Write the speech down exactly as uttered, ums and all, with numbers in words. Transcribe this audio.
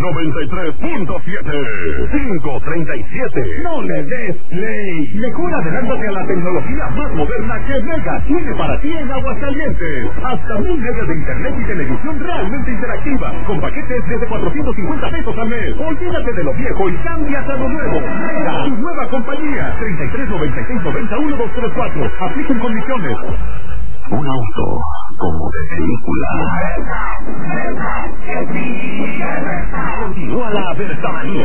noventa y tres punto siete. cinco treinta y siete. No le des play. Mejor adelántate a la tecnología más moderna que Mega tiene para ti en Aguascalientes. Hasta mil megas de internet y televisión realmente interactiva, con paquetes desde cuatrocientos cincuenta pesos al mes. Olvídate de lo viejo y cambias a lo nuevo. Mega, tu nueva compañía. treinta y tres noventa y seis noventa uno dos tres cuatro. Apliquen condiciones. Un auto como de película. Continúa la versamanía.